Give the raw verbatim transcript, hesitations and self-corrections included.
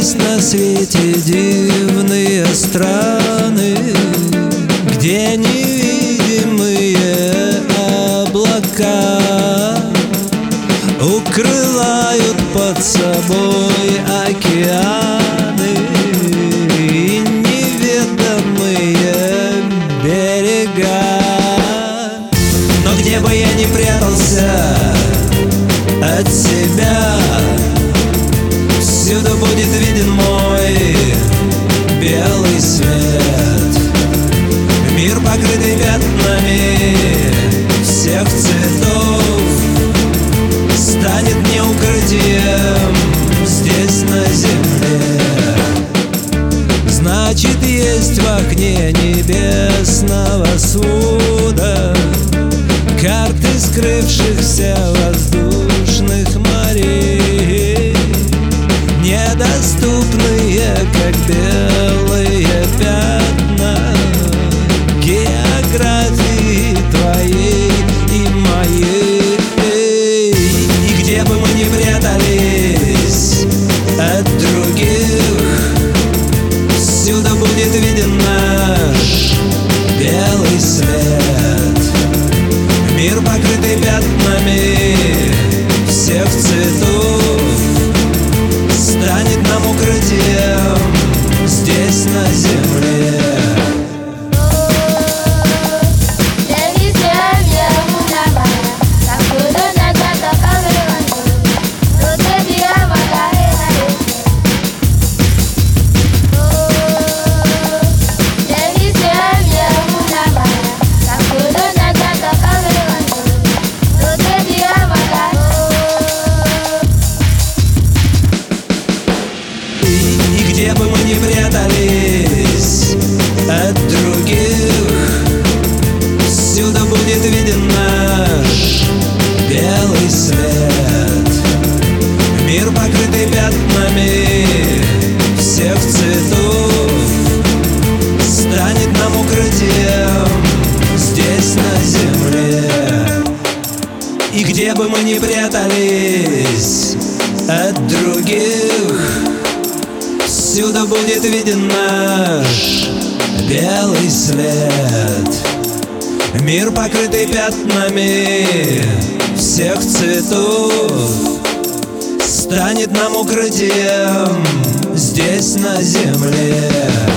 Есть на свете дивные страны, где невидимые облака укрывают под собой океаны и неведомые берега. Но где бы я ни прятался от себя, всюду будет виден мой белый свет. Мир, покрытый пятнами всех цветов, станет мне укрытием здесь на земле. Значит, есть в окне небесного свода карты скрывшихся воздушных морей, недоступные, как белые пятна географии твоей и моей. И где бы мы ни прятались от других, всюду будет виден наш белый свет. Мир, покрытый пятнами всех цветов, станет нам укрытием здесь на земле. Где бы мы ни прятались от других, всюду будет виден наш белый свет. Мир, покрытый пятнами всех цветов, станет нам укрытием здесь на земле. И где бы мы ни прятались от других, всюду будет виден наш белый свет. Мир, покрытый пятнами всех цветов, станет нам укрытием здесь на земле.